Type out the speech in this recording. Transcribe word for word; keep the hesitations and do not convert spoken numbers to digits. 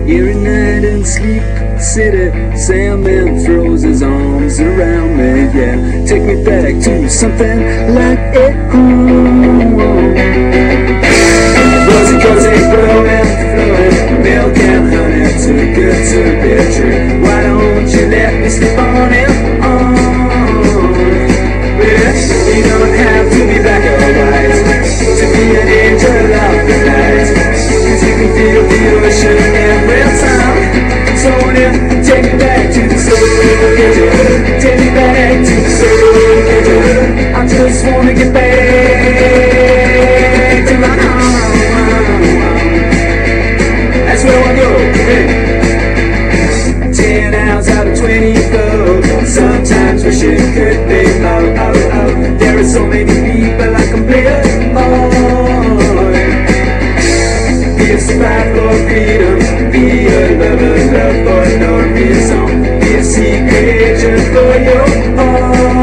Every night in Sleep City, Sandman throws his arms around me, yeah. Take me back to something like it cool. Rosy, cozy, glowing, flowing, milk and honey, too good to be true. Why don't you let me slip on it? Oh, yeah. You don't have to be black or white to be an angel of the night, 'cause you can feel the ocean every time. So then, take me back to the soul, take me back to the soul. I just wanna get back to my home. That's where I go. Hey. Ten hours out of twenty-four. Sometimes wish it could be more. Oh, oh. There are so many people I can play for. Be a spy for freedom. Be a lover, love for no reason. Be a secret agent for your heart.